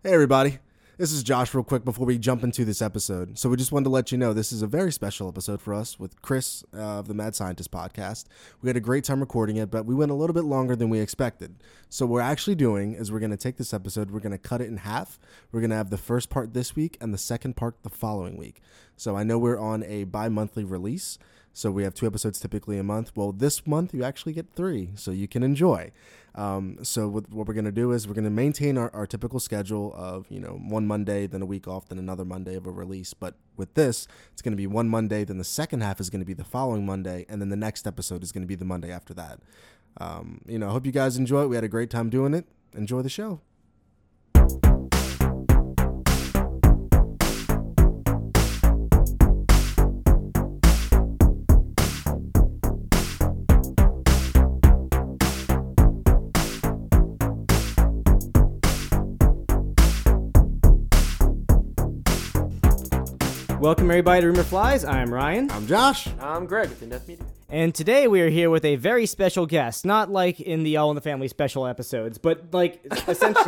Hey everybody, this is Josh real quick before we jump into this episode. So we just wanted to let you know this is a very special episode for us with Chris of the Mad Scientist podcast. We had a great time recording it, but we went a little bit longer than we expected. So what we're actually doing is we're going to take this episode, we're going to cut it in half. We're going to have the first part this week and the second part the following week. So I know we're on a bi-monthly release. So we have 2 episodes typically a month. Well, this month you actually get 3, so you can enjoy. So what we're going to do is we're going to maintain our typical schedule of, one Monday, then a week off, then another Monday of a release. But with this, it's going to be one Monday, then the second half is going to be the following Monday, and then the next episode is going to be the Monday after that. I hope you guys enjoy it. We had a great time doing it. Enjoy the show. Welcome everybody to Rumor Flies. I'm Ryan. I'm Josh. I'm Greg with In-Depth Media. And today we are here with a very special guest. Not like in the All in the Family special episodes, but like essentially...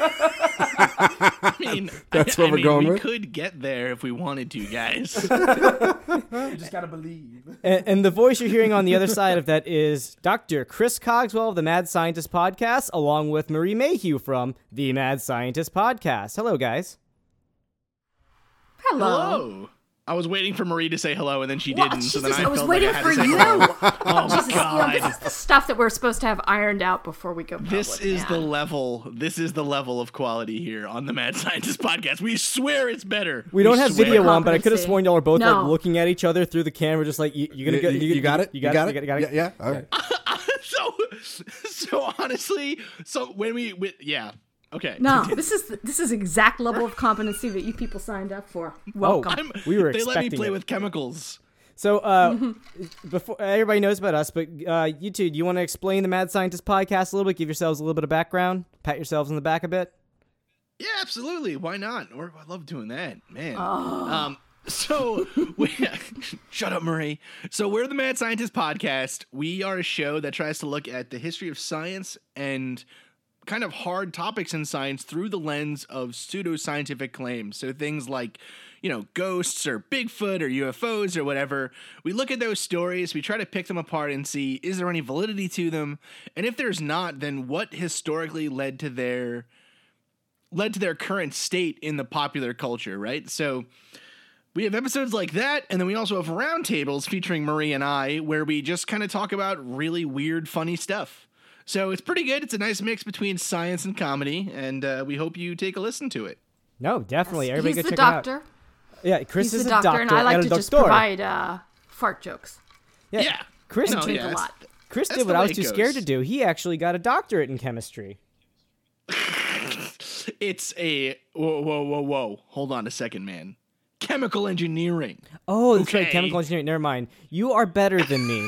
I mean, That's what we're going we with? could get there if we wanted to, guys. You just gotta believe. and the voice you're hearing on the other side of that is Dr. Chris Cogswell of the Mad Scientist podcast, along with Marie Mayhew from the Mad Scientist podcast. Hello, guys. Hello. I was waiting for Marie to say hello, and then she didn't. So then I was felt waiting like I had for to say you. hello. Oh Jesus, God! this is the stuff that we're supposed to have ironed out before we go public. This is the man. level. This is the level of quality here on the Mad Scientist podcast. We swear it's better. We don't have swear. video on, but I could have Competency. sworn y'all are both No. like looking at each other through the camera, just like you gonna get You got it? You got it. Yeah, all right. So honestly, yeah. Okay. No, this is the exact level of competency that you people signed up for. Welcome. We were They let me expecting play it. with chemicals. So, before everybody knows about us, but you two, do you want to explain the Mad Scientist podcast a little bit? Give yourselves a little bit of background, pat yourselves on the back a bit. Yeah, absolutely. Why not? Or I love doing that, man. Oh. So shut up, Marie. So we're the Mad Scientist podcast. We are a show that tries to look at the history of science and kind of hard topics in science through the lens of pseudoscientific claims. So things like, ghosts or Bigfoot or UFOs or whatever. We look at those stories, we try to pick them apart and see, is there any validity to them? And if there's not, then what historically led to their current state in the popular culture, right? So we have episodes like that, and then we also have roundtables featuring Marie and I, where we just kind of talk about really weird, funny stuff. So it's pretty good. It's a nice mix between science and comedy, and we hope you take a listen to it. No, definitely. Everybody He's go the check it out. doctor. Yeah, Chris He's is the a doctor, and I like and to a just doctor. provide fart jokes. Yeah. Chris, No, Drink yeah, a that's- lot. Chris that's did what the I way was it too goes. scared to do. He actually got a doctorate in chemistry. It's a... Whoa. Hold on a second, man. Chemical engineering. Oh, that's right, Okay. chemical engineering. Never mind. You are better than me.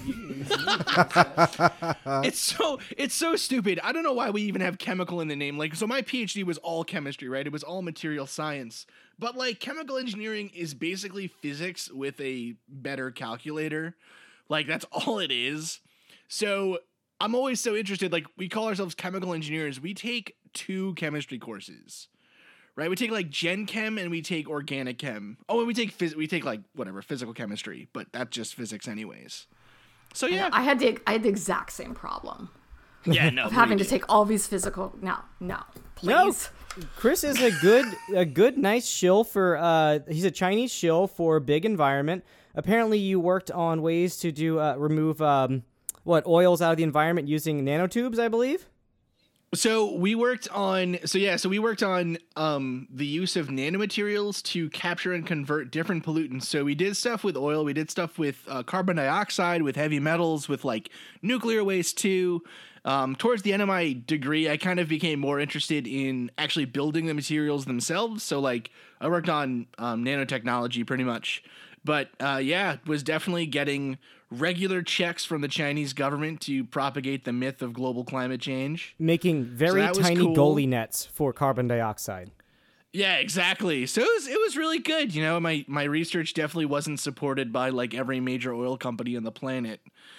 It's so stupid. I don't know why we even have chemical in the name. Like, so my PhD was all chemistry, right? It was all material science. But like, chemical engineering is basically physics with a better calculator. Like, that's all it is. So I'm always so interested. Like, we call ourselves chemical engineers. We take 2 chemistry courses, right? We take like Gen Chem and we take organic chem. Oh, and we take like whatever physical chemistry, but that's just physics anyways. So yeah, I had the exact same problem yeah, no, of having we to did. take all these physical. No, please. Chris is a good, nice shill for. He's a Chinese shill for big environment. Apparently, you worked on ways to do remove oils out of the environment using nanotubes, I believe. So we worked on the use of nanomaterials to capture and convert different pollutants. So we did stuff with oil, we did stuff with carbon dioxide, with heavy metals, with like nuclear waste too. Towards the end of my degree, I kind of became more interested in actually building the materials themselves. So like I worked on nanotechnology pretty much. But was definitely getting regular checks from the Chinese government to propagate the myth of global climate change. Making very that was tiny cool. goalie nets for carbon dioxide. Yeah, exactly. So it was really good. You know, my research definitely wasn't supported by like every major oil company on the planet.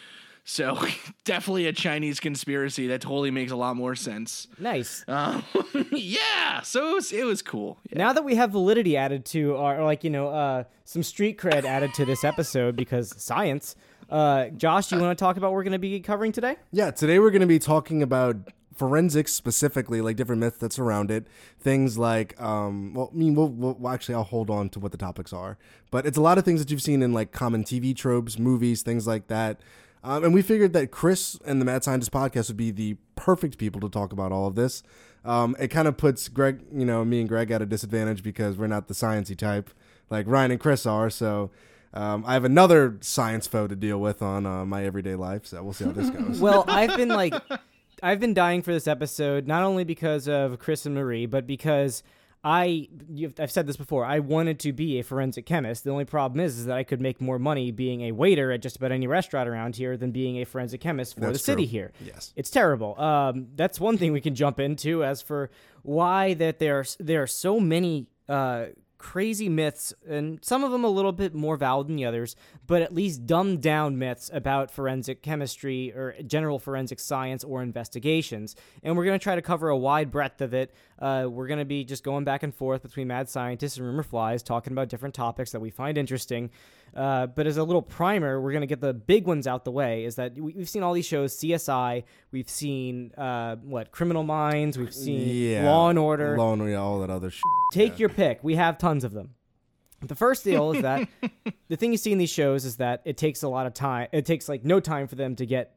So definitely a Chinese conspiracy. That totally makes a lot more sense. Nice. Yeah. So it was cool. Yeah. Now that we have validity added to our, some street cred added to this episode because science, Josh, do you want to talk about what we're going to be covering today? Yeah, today we're going to be talking about forensics specifically, like different myths that surround it. Things like, we'll actually, I'll hold on to what the topics are. But it's a lot of things that you've seen in like common TV tropes, movies, things like that. And we figured that Chris and the Mad Scientist podcast would be the perfect people to talk about all of this. It kind of puts Greg, me and Greg at a disadvantage because we're not the sciencey type like Ryan and Chris are. So I have another science foe to deal with on my everyday life. So we'll see how this goes. Well, I've been dying for this episode, not only because of Chris and Marie, but because I've said this before, I wanted to be a forensic chemist. The only problem is that I could make more money being a waiter at just about any restaurant around here than being a forensic chemist for the city here. Yes. It's terrible. That's one thing we can jump into. As for why that there are so many crazy myths, and some of them a little bit more valid than the others, but at least dumbed down myths about forensic chemistry or general forensic science or investigations. And we're going to try to cover a wide breadth of it. We're going to be just going back and forth between Mad Scientists and Rumor Flies, talking about different topics that we find interesting. But as a little primer, we're going to get the big ones out the way, is that we've seen all these shows, CSI, we've seen, Criminal Minds, we've seen Law and Order. Law and Order, all that other shit. Take your pick. We have tons of them. The first deal is that the thing you see in these shows is that it takes a lot of time. It takes like no time for them to get,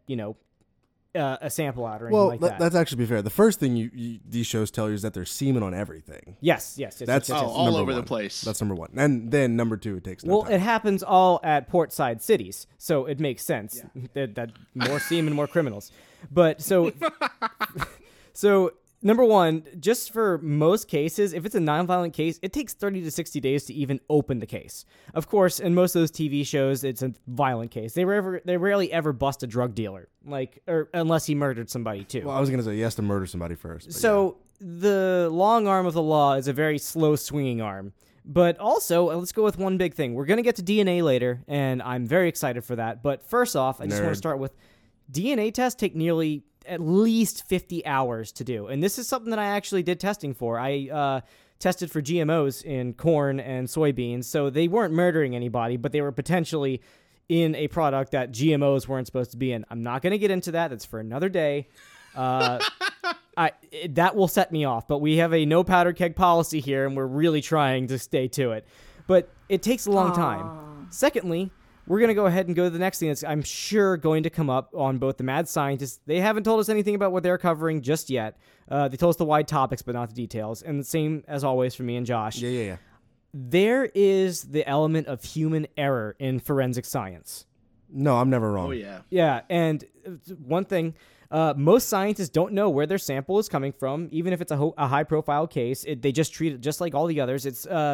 a sample out or anything like that. That's actually be fair. The first thing these shows tell you is that there's semen on everything. Yes. That's all over the one. place. That's number one. And then number two, it takes no time. It happens all at portside cities, so it makes sense that more semen, more criminals. But so number one, just for most cases, if it's a nonviolent case, it takes 30 to 60 days to even open the case. Of course, in most of those TV shows, it's a violent case. They rarely ever bust a drug dealer, or unless he murdered somebody too. Well, I was going to say he has to murder somebody first. So the long arm of the law is a very slow swinging arm. But also, let's go with one big thing. We're going to get to DNA later, and I'm very excited for that. But first off, I just want to start with DNA tests take nearly at least 50 hours to do. And this is something that I actually did testing for. I tested for GMOs in corn and soybeans. So they weren't murdering anybody, but they were potentially in a product that GMOs weren't supposed to be in. I'm not going to get into that. That's for another day. That will set me off. But we have a no powder keg policy here, and we're really trying to stay to it. But it takes a long time. Secondly, we're going to go ahead and go to the next thing that's, I'm sure, going to come up on both the Mad Scientists. They haven't told us anything about what they're covering just yet. They told us the wide topics, but not the details. And the same, as always, for me and Josh. Yeah. There is the element of human error in forensic science. No, I'm never wrong. Oh, yeah. Yeah, and one thing, most scientists don't know where their sample is coming from, even if it's a high-profile case. They just treat it just like all the others.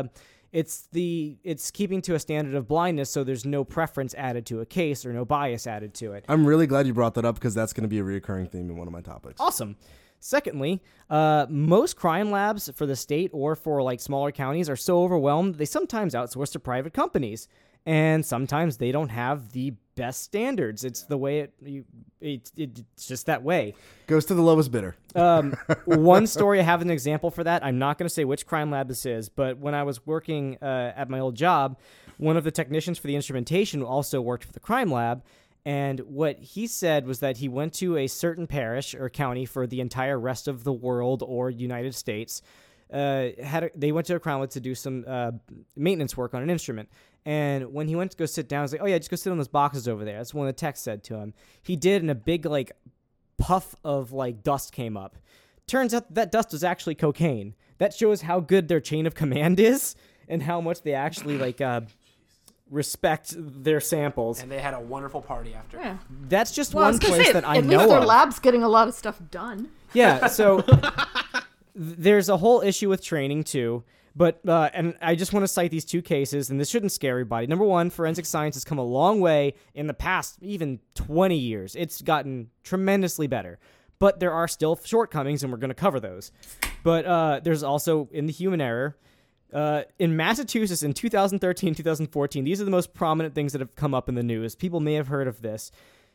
It's keeping to a standard of blindness, so there's no preference added to a case or no bias added to it. I'm really glad you brought that up because that's going to be a recurring theme in one of my topics. Awesome. Secondly, most crime labs for the state or for like smaller counties are so overwhelmed they sometimes outsource to private companies, and sometimes they don't have the best standards. It's the way it's just that way. Goes to the lowest bidder. One story, I have an example for that. I'm not going to say which crime lab this is, but when I was working at my old job, one of the technicians for the instrumentation also worked for the crime lab. And what he said was that he went to a certain parish or county for the entire rest of the world or United States. They went to a crime lab to do some maintenance work on an instrument. And when he went to go sit down, I was like, oh yeah, just go sit on those boxes over there. That's what the techs said to him. He did, and a big puff of dust came up. Turns out that dust was actually cocaine. That shows how good their chain of command is and how much they actually respect their samples. And they had a wonderful party after. Yeah. That's just Well, I one was gonna place say, that I at know least their of. lab's getting a lot of stuff done. Yeah, so there's a whole issue with training too. But and I just want to cite these two cases, and this shouldn't scare everybody. Number one, forensic science has come a long way in the past, even 20 years. It's gotten tremendously better. But there are still shortcomings, and we're going to cover those. But there's also, in the human error, in Massachusetts in 2013, 2014, these are the most prominent things that have come up in the news. People may have heard of this.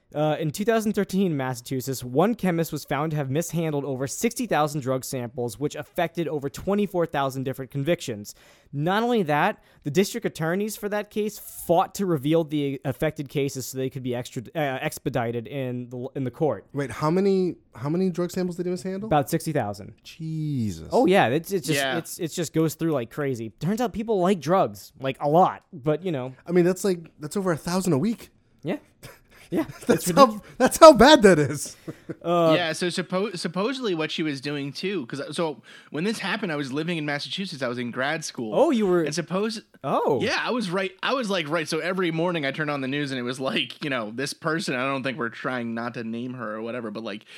In 2013 in Massachusetts, one chemist was found to have mishandled over 60,000 drug samples, which affected over 24,000 different convictions. Not only that, the district attorneys for that case fought to reveal the affected cases so they could be expedited in the court. Wait, how many drug samples did he mishandle? About 60,000. Jesus. Oh yeah, it's just goes through like crazy. Turns out people like drugs like a lot, but you know. I mean, that's over 1,000 a week. Yeah. Yeah, that's how bad that is. Yeah, so supposedly what she was doing too, because so when this happened, I was living in Massachusetts. I was in grad school. Oh, you were. And yeah, I was right. I was like right. So every morning I turned on the news and it was like, this person. I don't think we're trying not to name her or whatever, but like,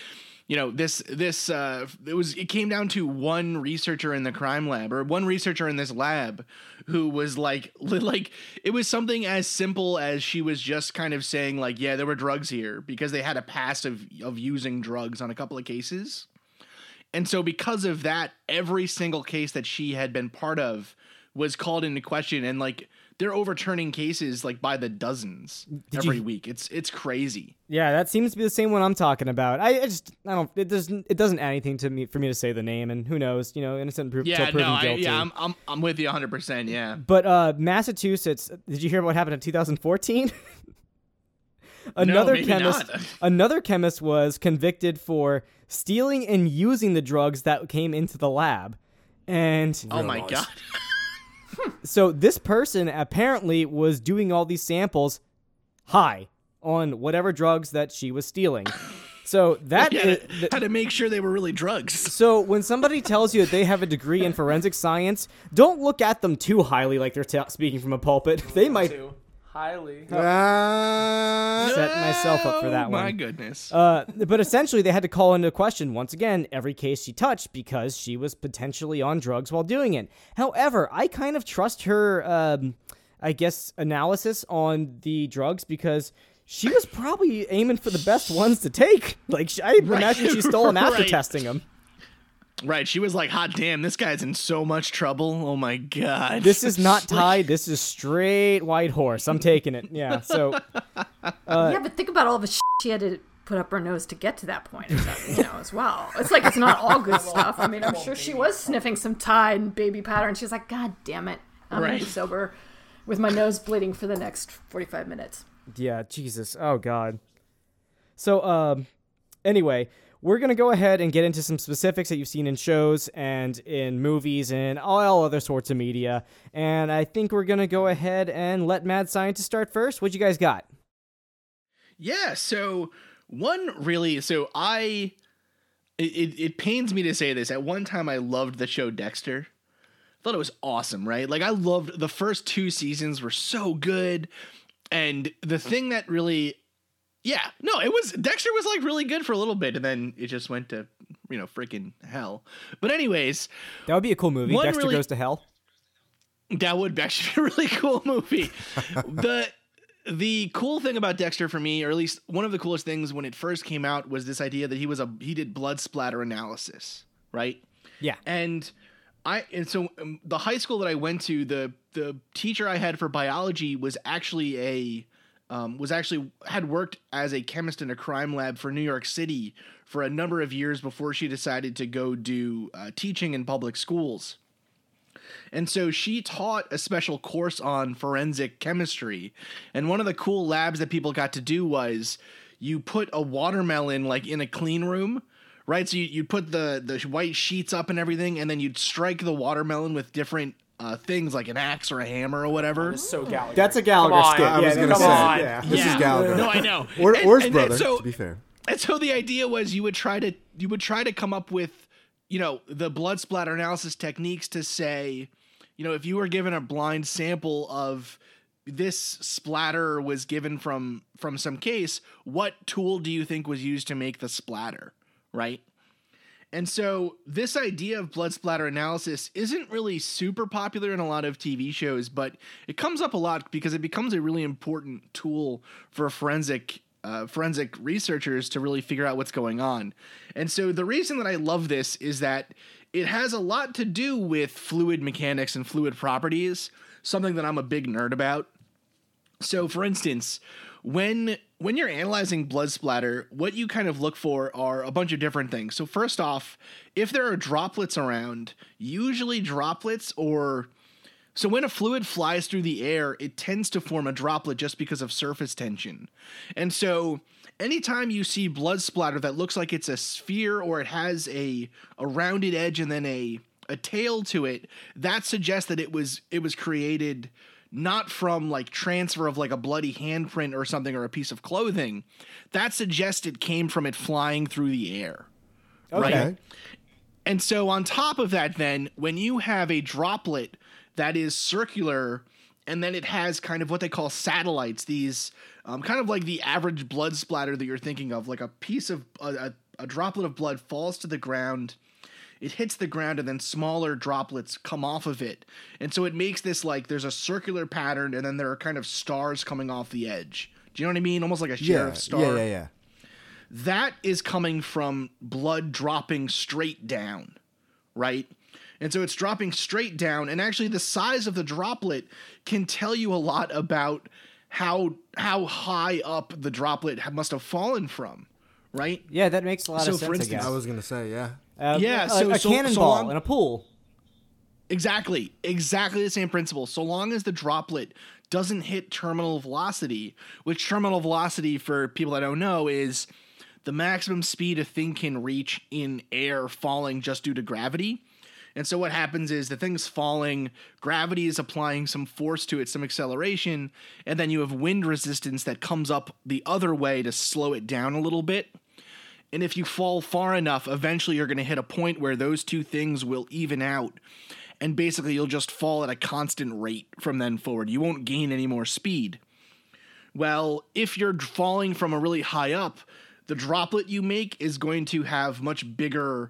it came down to one researcher in the crime lab or one researcher in this lab who was like it was something as simple as she was just kind of saying like, yeah, there were drugs here because they had a past of using drugs on a couple of cases. And so because of that, every single case that she had been part of was called into question, and like they're overturning cases like by the dozens every week. It's crazy. Yeah, that seems to be the same one I'm talking about. It doesn't add anything to me for me to say the name, and who knows, innocent until proven guilty. I'm with you 100%. Yeah. But Massachusetts, did you hear what happened in 2014? Another chemist was convicted for stealing and using the drugs that came into the lab. And oh my God. So this person apparently was doing all these samples high on whatever drugs that she was stealing. So that had to make sure they were really drugs. So when somebody tells you that they have a degree in forensic science, don't look at them too highly like they're speaking from a pulpit. They might highly set myself up for that one. My goodness. But essentially, they had to call into question, once again, every case she touched because she was potentially on drugs while doing it. However, I kind of trust her, analysis on the drugs because she was probably aiming for the best ones to take. Like, I imagine she stole them after testing them. Right, she was like, hot damn, this guy's in so much trouble. Oh my God. This is not Tide, this is straight white horse. I'm taking it. Yeah, so. Yeah, but think about all the she had to put up her nose to get to that point, as well. It's like it's not all good stuff. I mean, I'm sure she was sniffing some Tide and baby powder, and she's like, God damn it, I'm going to be sober with my nose bleeding for the next 45 minutes. Yeah, Jesus. Oh, God. So, anyway, we're going to go ahead and get into some specifics that you've seen in shows and in movies and all other sorts of media. And I think we're going to go ahead and let Mad Scientist start first. What you guys got? Yeah, so it pains me to say this. At one time, I loved the show Dexter. I thought it was awesome, right? Like, I loved the first 2 seasons were so good. And the thing that really... Yeah, no, Dexter was like really good for a little bit, and then it just went to, freaking hell. But anyways, that would be a cool movie. Dexter Goes to Hell. That would actually be a really cool movie. The cool thing about Dexter for me, or at least one of the coolest things when it first came out, was this idea that he did blood splatter analysis, right? Yeah. And so the high school that I went to, the teacher I had for biology was actually had worked as a chemist in a crime lab for New York City for a number of years before she decided to go do teaching in public schools. And so she taught a special course on forensic chemistry. And one of the cool labs that people got to do was you put a watermelon like in a clean room, right? So you'd put the white sheets up and everything, and then you'd strike the watermelon with different things like an axe or a hammer or whatever. This is so Gallagher. That's a Gallagher skit. I was going to say. Yeah. This is Gallagher. No, I know. Or his brother, to be fair. And so the idea was you would try to come up with, the blood splatter analysis techniques to say, if you were given a blind sample of this splatter was given from some case, what tool do you think was used to make the splatter, right? And so this idea of blood splatter analysis isn't really super popular in a lot of TV shows, but it comes up a lot because it becomes a really important tool for forensic researchers to really figure out what's going on. And so the reason that I love this is that it has a lot to do with fluid mechanics and fluid properties, something that I'm a big nerd about. So for instance, when you're analyzing blood splatter, what you kind of look for are a bunch of different things. So first off, if there are droplets around, usually droplets so when a fluid flies through the air, it tends to form a droplet just because of surface tension. And so anytime you see blood splatter that looks like it's a sphere or it has a rounded edge and then a tail to it, that suggests that it was created not from like transfer of like a bloody handprint or something or a piece of clothing. That suggests it came from it flying through the air. Okay. Right? And so on top of that, then when you have a droplet that is circular and then it has kind of what they call satellites, these kind of like the average blood splatter that you're thinking of, like a piece of a droplet of blood falls to the ground. It hits the ground and then smaller droplets come off of it. And so it makes this like there's a circular pattern and then there are kind of stars coming off the edge. Do you know what I mean? Almost like a sheriff's star. Yeah. That is coming from blood dropping straight down, right? And so it's dropping straight down. And actually the size of the droplet can tell you a lot about how high up the droplet must have fallen from, right? Yeah, that makes a lot of sense, for instance, I guess. I was gonna say, yeah. Yeah, a cannonball in a pool. Exactly the same principle. So long as the droplet doesn't hit terminal velocity, which terminal velocity for people that don't know is the maximum speed a thing can reach in air falling just due to gravity. And so what happens is the thing's falling, gravity is applying some force to it, some acceleration, and then you have wind resistance that comes up the other way to slow it down a little bit. And if you fall far enough, eventually you're going to hit a point where those two things will even out. And basically you'll just fall at a constant rate from then forward. You won't gain any more speed. Well, if you're falling from a really high up, the droplet you make is going to have much bigger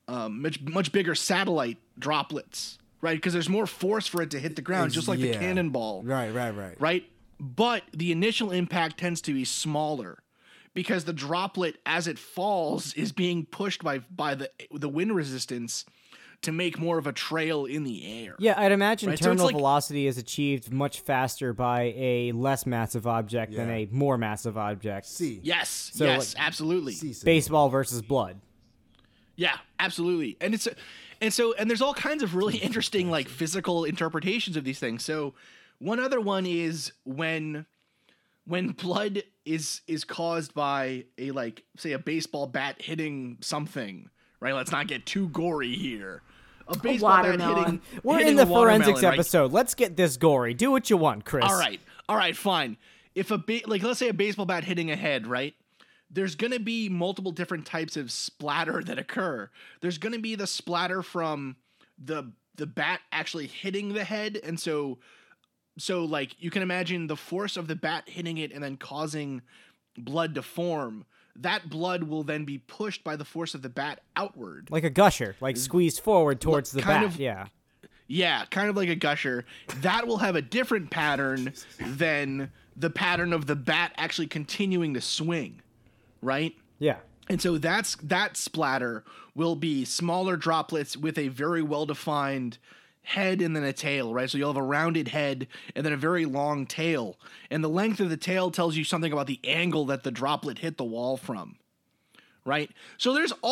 satellite droplets, right? Because there's more force for it to hit the ground, just like the cannonball. Right. But the initial impact tends to be smaller because the droplet, as it falls, is being pushed by the wind resistance to make more of a trail in the air. Yeah, I'd imagine right? terminal velocity is achieved much faster by a less massive object than a more massive object. Yes, So, yes, like, absolutely. Baseball versus blood. Yeah, absolutely. And there's all kinds of really interesting like physical interpretations of these things. So one other one is when blood is caused by a like say a baseball bat hitting something, right? Let's not get too gory here. A baseball bat hitting We're hitting in the a watermelon, forensics right? episode. Let's get this gory. Do what you want, Chris. All right, fine. If let's say a baseball bat hitting a head, right? There's going to be multiple different types of splatter that occur. There's going to be the splatter from the bat actually hitting the head. And so like you can imagine the force of the bat hitting it and then causing blood to form. That blood will then be pushed by the force of the bat outward. Like a gusher, like squeezed forward towards the bat. Yeah, kind of like a gusher. That will have a different pattern than the pattern of the bat actually continuing to swing. Right? Yeah. And so that splatter will be smaller droplets with a very well-defined head and then a tail, right? So you'll have a rounded head and then a very long tail. And the length of the tail tells you something about the angle that the droplet hit the wall from. Right? So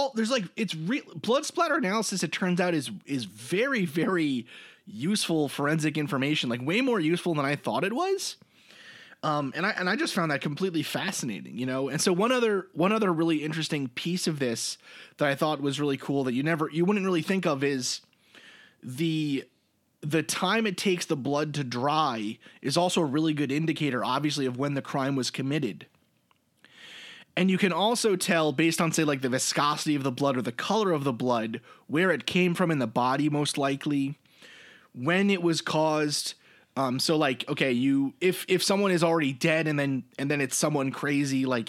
blood splatter analysis, it turns out, is very, very useful forensic information, like way more useful than I thought it was. And I just found that completely fascinating, you know? And so one other really interesting piece of this that I thought was really cool that you wouldn't really think of is the time it takes the blood to dry is also a really good indicator, obviously, of when the crime was committed. And you can also tell based on, say, like the viscosity of the blood or the color of the blood, where it came from in the body, most likely, when it was caused. So like, okay, if someone is already dead and then it's someone crazily, like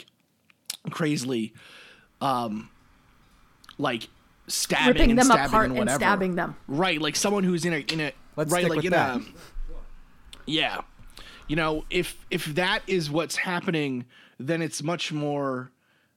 stabbing ripping and them stabbing apart and whatever. And stabbing them. Right. Like someone who's in a, Let's right. stick Like with in that. yeah. You know, if that is what's happening, then it's much more,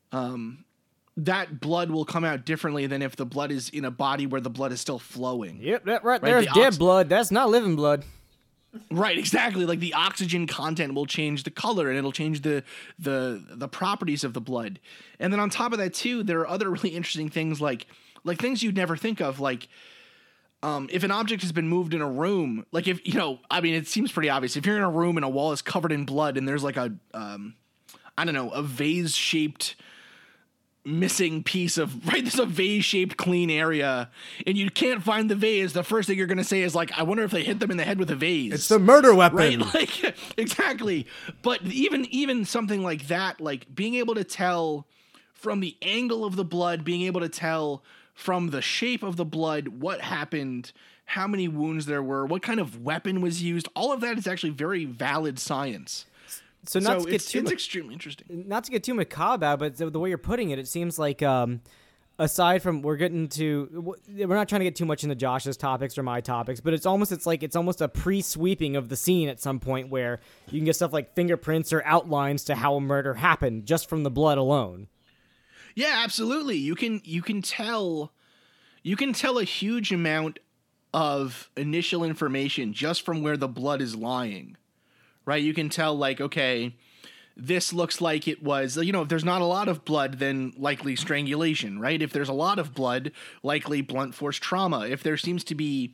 that blood will come out differently than if the blood is in a body where the blood is still flowing. Yep, right there's dead blood. That's not living blood. Right, exactly. Like the oxygen content will change the color, and it'll change the properties of the blood. And then on top of that too, there are other really interesting things like things you'd never think of, like if an object has been moved in a room, like if, you know, I mean, it seems pretty obvious. If you're in a room and a wall is covered in blood and there's like a, I don't know, a vase shaped missing piece of, right, there's a vase shaped clean area and you can't find the vase, the first thing you're going to say is like, I wonder if they hit them in the head with a vase. It's the murder weapon. Right, like, exactly. But even something like that, like being able to tell from the angle of the blood, being able to tell from the shape of the blood what happened, how many wounds there were, what kind of weapon was used, all of that is actually very valid science. So it's extremely interesting. Not to get too macabre about it, but the way you're putting it seems like aside from we're not trying to get too much into Josh's topics or my topics, but it's almost a pre-sweeping of the scene at some point where you can get stuff like fingerprints or outlines to how a murder happened just from the blood alone. Yeah, absolutely. You can tell a huge amount of initial information just from where the blood is lying. Right? You can tell, like, okay, this looks like it was, you know, if there's not a lot of blood, then likely strangulation, right? If there's a lot of blood, likely blunt force trauma. If there seems to be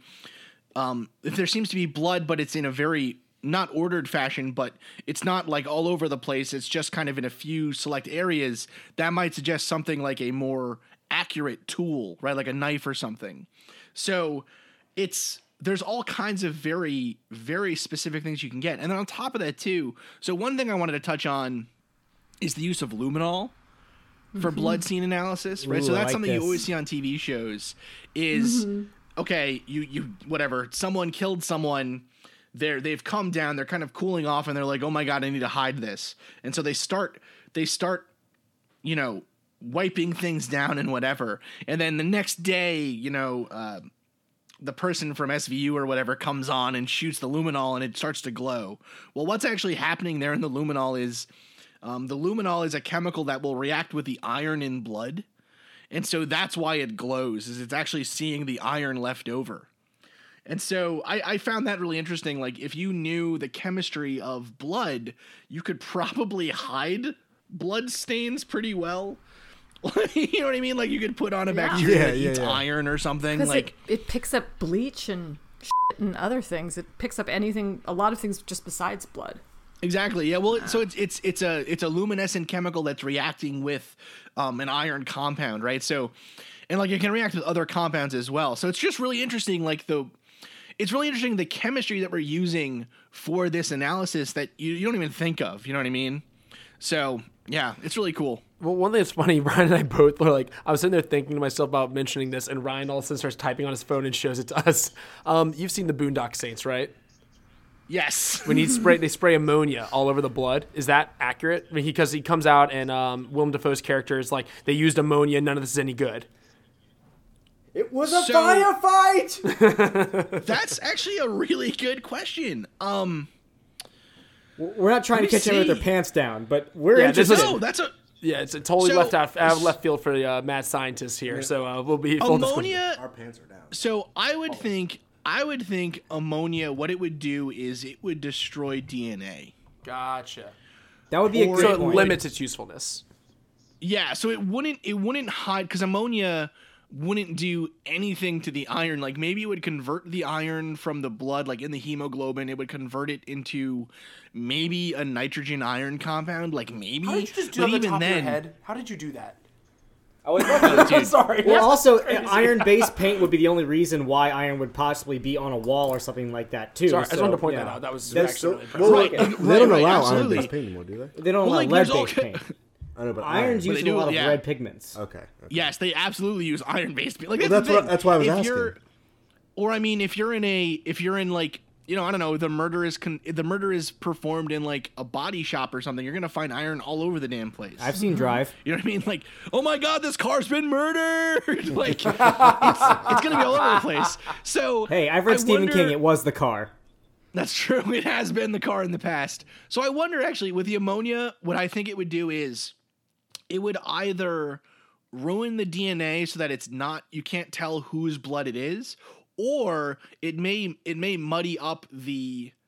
blood, but it's in a very not ordered fashion, but it's not like all over the place, it's just kind of in a few select areas, that might suggest something like a more accurate tool, right? Like a knife or something. So there's all kinds of very, very specific things you can get. And then on top of that too, so one thing I wanted to touch on is the use of luminol for blood scene analysis, right? Ooh, so that's like something this. you always see on TV shows is, okay, you whatever, someone killed someone, they've come down, they're kind of cooling off, and they're like, oh my God, I need to hide this. And so they start, you know, wiping things down and whatever. And then the next day, you know, the person from SVU or whatever comes on and shoots the luminol and it starts to glow. Well, what's actually happening there in the luminol is the luminol is a chemical that will react with the iron in blood. And so that's why it glows, is it's actually seeing the iron left over. And so I found that really interesting. Like, if you knew the chemistry of blood, you could probably hide blood stains pretty well. You know what I mean? Like, you could put on a bacteria that eats iron or something. Like, it picks up bleach and shit and other things. It picks up anything, a lot of things just besides blood. Exactly. Yeah. Well, so it's a luminescent chemical that's reacting with an iron compound, right? So, and like it can react with other compounds as well. So it's just really interesting. It's really interesting the chemistry that we're using for this analysis that you don't even think of. You know what I mean? So yeah, it's really cool. Well, one thing that's funny, Ryan and I both were like, I was sitting there thinking to myself about mentioning this, and Ryan all of a sudden starts typing on his phone and shows it to us. You've seen the Boondock Saints, right? Yes. When they spray ammonia all over the blood. Is that accurate? I mean, because he comes out and Willem Dafoe's character is like, they used ammonia, none of this is any good. It was a firefight! That's actually a really good question. We're not trying to catch them with their pants down, but we're interested. It's a totally left field for the mad scientists here. So we'll be full ammonia. Our pants are down. So I would think ammonia. What it would do is it would destroy DNA. Gotcha. That would be a great so it point. limits its usefulness. Yeah. So it wouldn't hide, because ammonia wouldn't do anything to the iron. Like, maybe it would convert the iron from the blood, like in the hemoglobin, it would convert it into maybe a nitrogen iron compound. Like, maybe. How did you just do that on the top of your head? How did you do that? I'm sorry. Well, also, iron-based paint would be the only reason why iron would possibly be on a wall or something like that, too. Sorry, I just wanted to point that out. That was actually really impressive. Well, they don't allow absolutely. iron-based paint anymore, do they? They don't allow lead-based paint. I know, but Iron's used in a lot of red pigments. Okay. Yes, they absolutely use iron-based paint. Like, That's why I was asking. Or I mean, if you're in like, you know, I don't know, the murder is performed in like a body shop or something, you're gonna find iron all over the damn place. I've seen Drive. You know what I mean? Like, oh my God, this car's been murdered! Like, it's gonna be all over the place. So hey, I've read Stephen King. It was the car. That's true. It has been the car in the past. So I wonder, actually, with the ammonia, what I think it would do is it would either ruin the DNA so that you can't tell whose blood it is, or it may muddy up the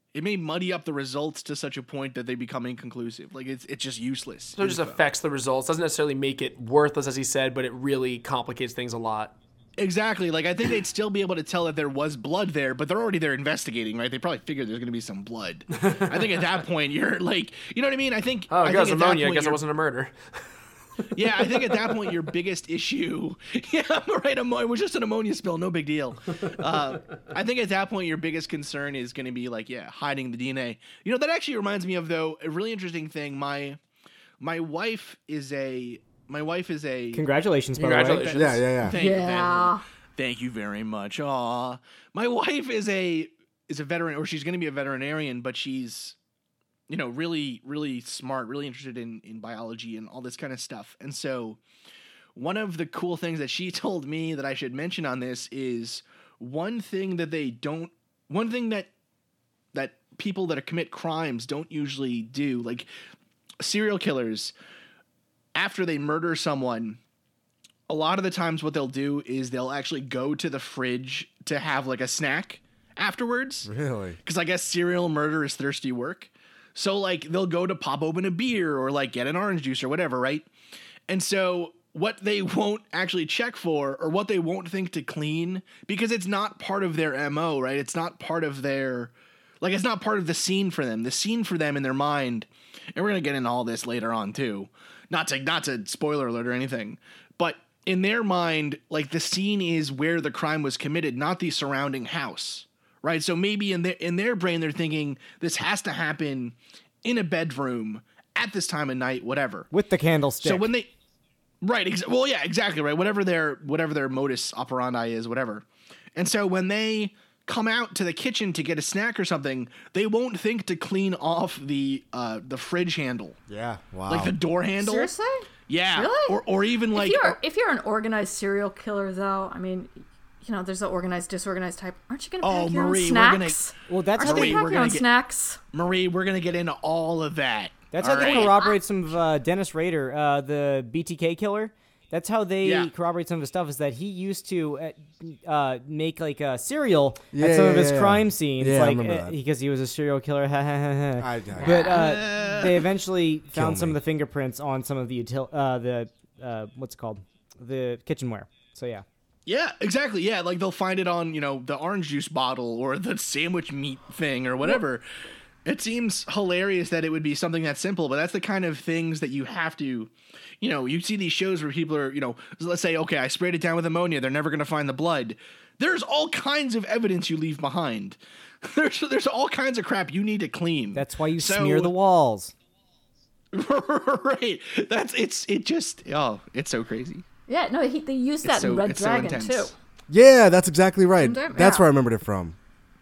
it may muddy up the results to such a point that they become inconclusive. Like it's just useless. So it just affects the results. Doesn't necessarily make it worthless, as he said, but it really complicates things a lot. Exactly. Like I think they'd still be able to tell that there was blood there, but they're already there investigating, right? They probably figured there's going to be some blood. I think at that point you're like, you know what I mean? I think. Oh, I it was think at that ammonia. I point guess it you're- wasn't a murder. Yeah, I think at that point your biggest issue, yeah, right, it was just an ammonia spill, no big deal. I think at that point your biggest concern is going to be like, yeah, hiding the DNA. You know, that actually reminds me of though a really interesting thing. My wife is a Congratulations, by the Congratulations. Yeah. Thank you very much. Aw, my wife is a veteran, or she's going to be a veterinarian, but she's, you know, really, really smart, really interested in biology and all this kind of stuff. And so one of the cool things that she told me that I should mention on this is one thing that people that commit crimes don't usually do, like serial killers, after they murder someone, a lot of the times what they'll do is they'll actually go to the fridge to have like a snack afterwards. Really? Because I guess serial murder is thirsty work. So like they'll go to pop open a beer or like get an orange juice or whatever, right? And so what they won't actually check for, or what they won't think to clean, because it's not part of their MO, right? It's not part of their, like, it's not part of the scene for them. The scene for them in their mind, and we're gonna get into all this later on too. Not to spoiler alert or anything, but in their mind, like the scene is where the crime was committed, not the surrounding house. Right, so maybe in their brain they're thinking this has to happen in a bedroom at this time of night, whatever. With the candlestick. So when they, right, well, yeah, exactly, right. Whatever their modus operandi is, whatever. And so when they come out to the kitchen to get a snack or something, they won't think to clean off the fridge handle, Yeah. Wow. like the door handle. Seriously? Yeah. Really? Or even like If you're an organized serial killer, though, I mean, you know, there's the organized, disorganized type. Aren't you going to pack your Marie, own we're snacks? well, that's Aren't how you they, going to pack we're your own gonna get- snacks? Marie, we're gonna get into all of that. that's All how they right? corroborate some of Dennis Rader, the BTK killer. That's how they Yeah. corroborate some of his stuff, is that he used to make like a cereal Yeah, at some of yeah, his yeah. crime scenes, Yeah, I like remember that. because he was a serial killer. I But they eventually found some me. of the fingerprints on some of the what's it called, the kitchenware. So yeah. Yeah, exactly. Yeah, like they'll find it on, you know, the orange juice bottle or the sandwich meat thing or whatever. It seems hilarious that it would be something that simple, but that's the kind of things that you have to, you know, you see these shows where people are, you know, let's say, okay, I sprayed it down with ammonia. They're never going to find the blood. There's all kinds of evidence you leave behind. There's all kinds of crap you need to clean. That's why you So- smear the walls. Right. It's so crazy. Yeah, no, they used that in Red Dragon, too. Yeah, that's exactly right. Yeah. That's where I remembered it from.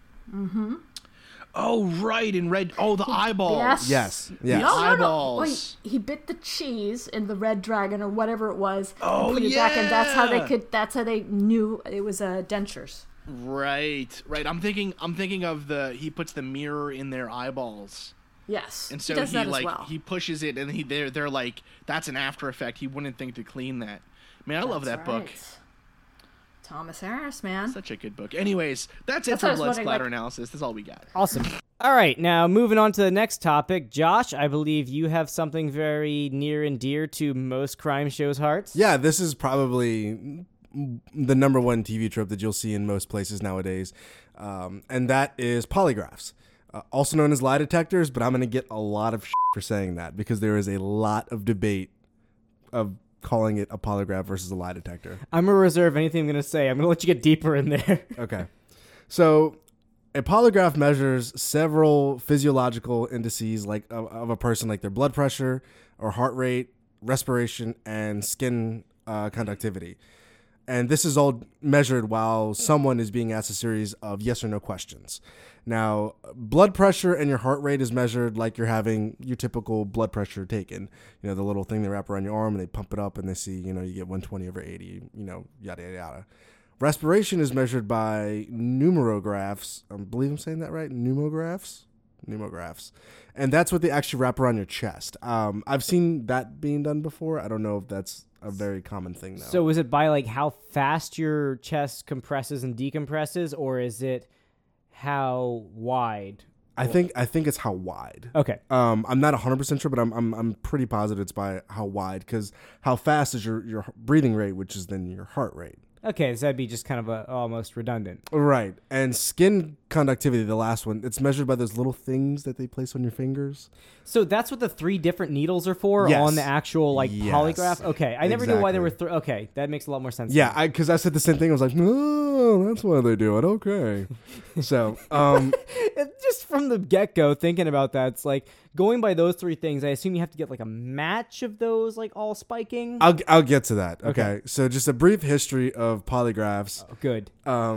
Oh, right. And the eyeballs. Yes. Yes. No. Eyeballs. Well, he bit the cheese in the Red Dragon or whatever it was. Oh, and put it back, and that's yeah. that's how they knew it was dentures. Right. I'm thinking of he puts the mirror in their eyeballs. Yes, And so he does that like as well. he pushes it and they're like, that's an after effect. He wouldn't think to clean that. Man, I love that book. Right. Thomas Harris, man. Such a good book. Anyways, that's it That's what I for was blood wondering, splatter like- analysis. That's all we got. Awesome. All right, now moving on to the next topic. Josh, I believe you have something very near and dear to most crime shows' hearts. Yeah, this is probably the number one TV trope that you'll see in most places nowadays, and that is polygraphs, also known as lie detectors, but I'm going to get a lot of for saying that because there is a lot of debate of calling it a polygraph versus a lie detector. I'm going to reserve anything I'm going to say. I'm going to let you get deeper in there. Okay. So a polygraph measures several physiological indices like of a person, like their blood pressure or heart rate, respiration, and skin conductivity. And this is all measured while someone is being asked a series of yes or no questions. Now, blood pressure and your heart rate is measured like you're having your typical blood pressure taken. You know, the little thing they wrap around your arm and they pump it up and they see, you know, you get 120/80, you know, yada, yada, yada. Respiration is measured by numerographs. I believe I'm saying that right? Pneumographs? Pneumographs. And that's what they actually wrap around your chest. I've seen that being done before. I don't know if that's a very common thing, though. So is it by like how fast your chest compresses and decompresses, or is it how wide? I think it's how wide. Okay. I'm not 100% sure, but I'm pretty positive it's by how wide, because how fast is your breathing rate, which is then your heart rate. Okay, so that'd be just kind of almost redundant. Right. And skin conductivity, the last one, it's measured by those little things that they place on your fingers. So that's what the 3 different needles are for Yes. on the actual Yes. polygraph? Okay, I never knew why there were Exactly. okay, that makes a lot more sense. Yeah, because I said the same thing. I was like, no, that's why they do it. Okay. So, Just from the get-go, thinking about that, it's like, going by those 3 things, I assume you have to get like a match of those, like all spiking? I'll get to that. Okay. Okay. So just a brief history of polygraphs. Oh, good.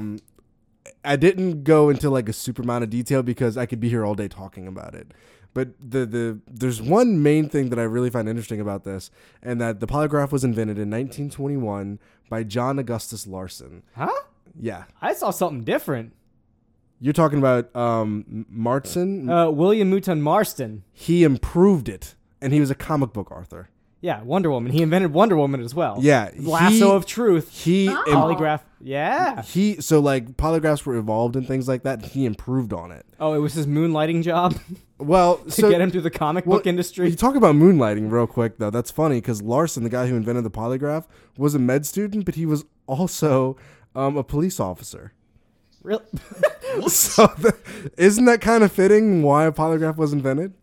I didn't go into like a super amount of detail because I could be here all day talking about it. But there's one main thing that I really find interesting about this, and that the polygraph was invented in 1921 by John Augustus Larson. Huh? Yeah. I saw something different. You're talking about Martin. William Mouton Marston. He improved it, and he was a comic book author. Yeah, Wonder Woman. He invented Wonder Woman as well. Yeah. Lasso of Truth. He Polygraph. Yeah. so like polygraphs were evolved and things like that. He improved on it. Oh, it was his moonlighting job Well, to get him through the comic book industry. You talk about moonlighting real quick, though. That's funny because Larson, the guy who invented the polygraph, was a med student, but he was also a police officer. Really? So isn't that kind of fitting why a polygraph was invented?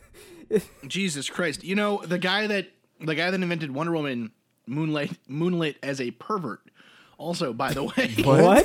Jesus Christ. You know, the guy that invented Wonder Woman moonlit as a pervert. Also, by the way.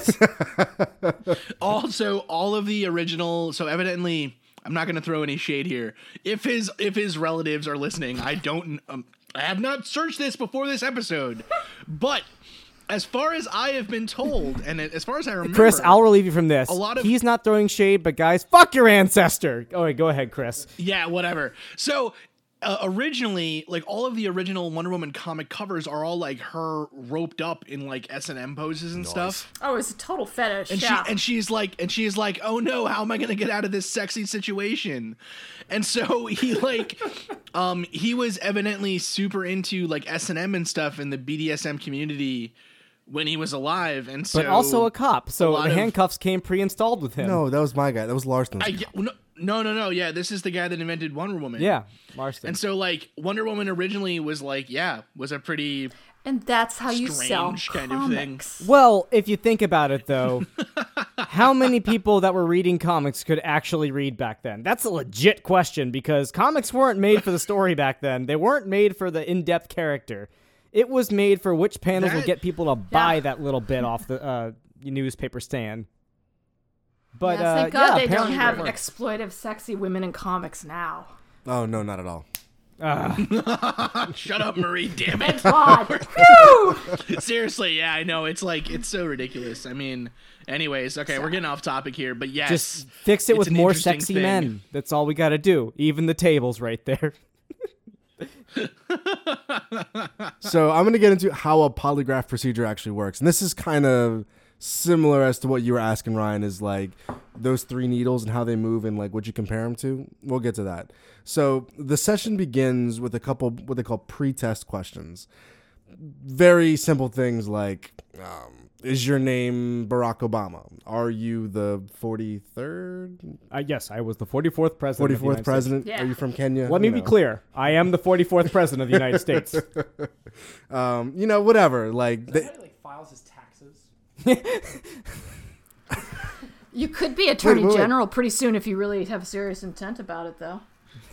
What? Also, all of the original, so evidently, I'm not going to throw any shade here. If his relatives are listening, I have not searched this before this episode, but as far as I have been told, and as far as I remember, Chris, I'll relieve you from this. a lot of- He's not throwing shade, but guys, fuck your ancestor. All right, go ahead, Chris. yeah, whatever. So originally, like all of the original Wonder Woman comic covers are all like her roped up in like S&M poses and stuff. Oh, it's a total fetish. And yeah. she's like, oh no, how am I gonna get out of this sexy situation? And so he like, he was evidently super into like S&M and stuff in the BDSM community when he was alive, and so But also a cop, so lot the of- handcuffs came pre-installed with him. No, that was my guy. That was Larson's guy. no, yeah, this is the guy that invented Wonder Woman. Yeah, Marston. And so like Wonder Woman originally was like, was a pretty And that's how you sell strange kind of thing. comics. Well, if you think about it, though, how many people that were reading comics could actually read back then? That's a legit question, because comics weren't made for the story back then. They weren't made for the in-depth character. It was made for which panels would get people to buy that little bit off the newspaper stand. But Yeah, thank God they don't apparently have that worked. exploitive, sexy women in comics now. Oh, no, not at all. Shut up, Marie, damn it. God. Whew! Seriously, yeah, I know. It's like, it's so ridiculous. I mean, anyways, okay, we're getting off topic here, but yes. Just fix it it's with an more interesting sexy thing. men. That's all we got to do. Even the table's right there. So I'm going to get into how a polygraph procedure actually works. And this is kind of similar as to what you were asking, Ryan, is like those 3 needles and how they move and like what you compare them to. We'll get to that. So the session begins with a couple what they call pre-test questions. Very simple things like, is your name Barack Obama? Are you the 43rd? Yes, I was the 44th president. of the 44th United president? Yeah. Are you from Kenya? Let me You be know. clear. I am the 44th president of the United States. Whatever. Like, He like files his taxes. You could be Attorney wait. General pretty soon if you really have serious intent about it, though.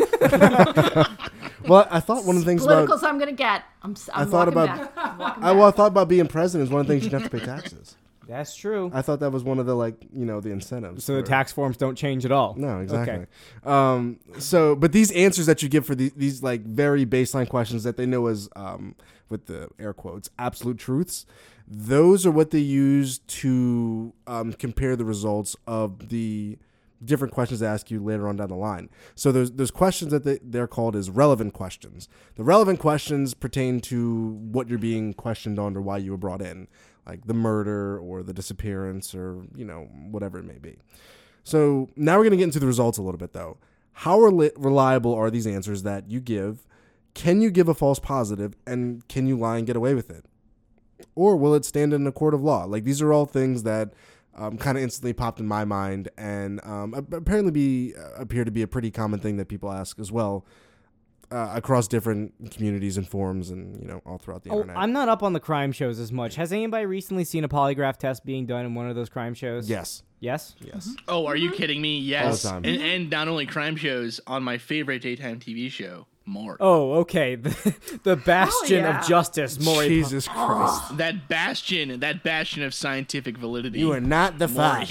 well, I thought one of the things about Politicals I'm going to get. I'm thought walking about- back. I'm walking I back. thought about being president is one of the things you have to pay taxes. That's true. I thought that was one of the the incentives. So the for- tax forms don't change at all. No, exactly. Okay. But these answers that you give for these like very baseline questions that they know as with the air quotes absolute truths, those are what they use to compare the results of the different questions they ask you later on down the line. So there's questions that they're called as relevant questions. The relevant questions pertain to what you're being questioned on or why you were brought in, like the murder or the disappearance or whatever it may be. So now we're going to get into the results a little bit, though. How reliable are these answers that you give? Can you give a false positive, and can you lie and get away with it? Or will it stand in a court of law? Like, these are all things that kind of instantly popped in my mind, and apparently appear to be a pretty common thing that people ask as well. Across different communities and forums and, all throughout the internet. I'm not up on the crime shows as much. Has anybody recently seen a polygraph test being done in one of those crime shows? Yes. Yes? Yes. Oh, are you kidding me? Yes. All the time. And not only crime shows, on my favorite daytime TV show, Morgue. Oh, okay. The bastion yeah. of justice, Maury. Jesus Christ. That bastion of scientific validity. You are not the Maury.